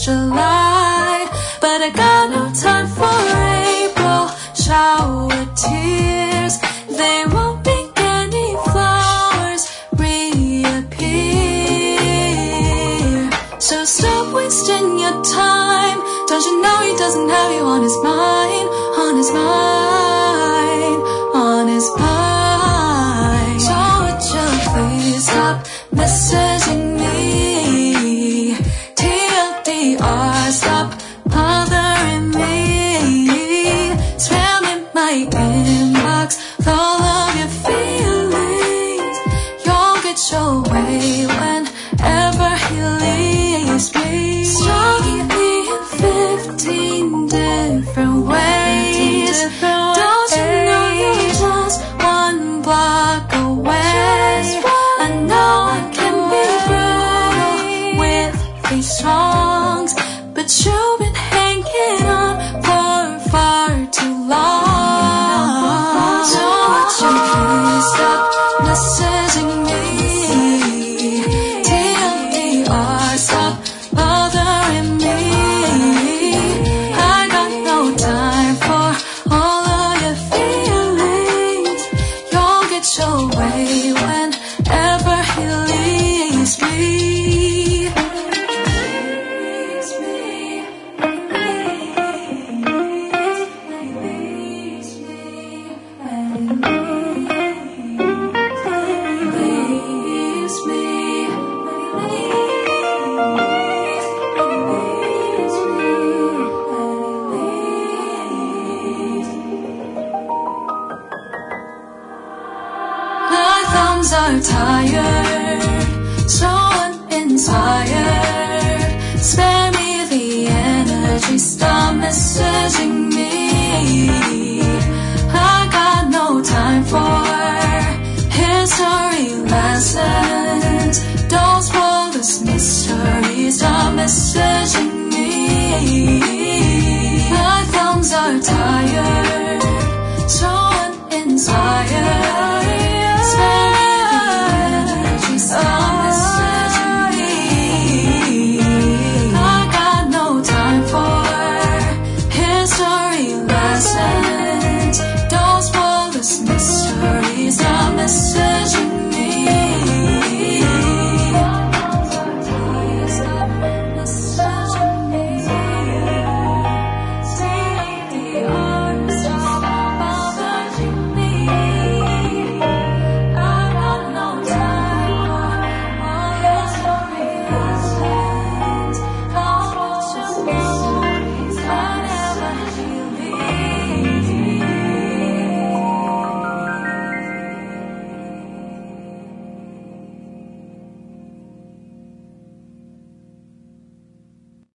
July, but I got no time for April shower tears. They won't make any flowers reappear. So stop wasting your time. Don't you know he doesn't have you on his mind, on his mind, on his mind. So would you please stop messaging me? TLDR, stop bothering me. Spamming my inbox with all of your feelings. You'll get your way whenever he leaves me. Stalking me in 15 different ways. Don't you know you're just one block away? I know I can be brutal with these songs, but you've been hanging on for far too long. So would you please stop messaging me? TLDR, stop bothering me. I got no time for all of your feelings. You'll get your way whenever he leaves me. My thumbs are tired, so uninspired. Spare me the energy, stop messaging me. I got no time for history lessons. Don't spoil this mystery, stop messaging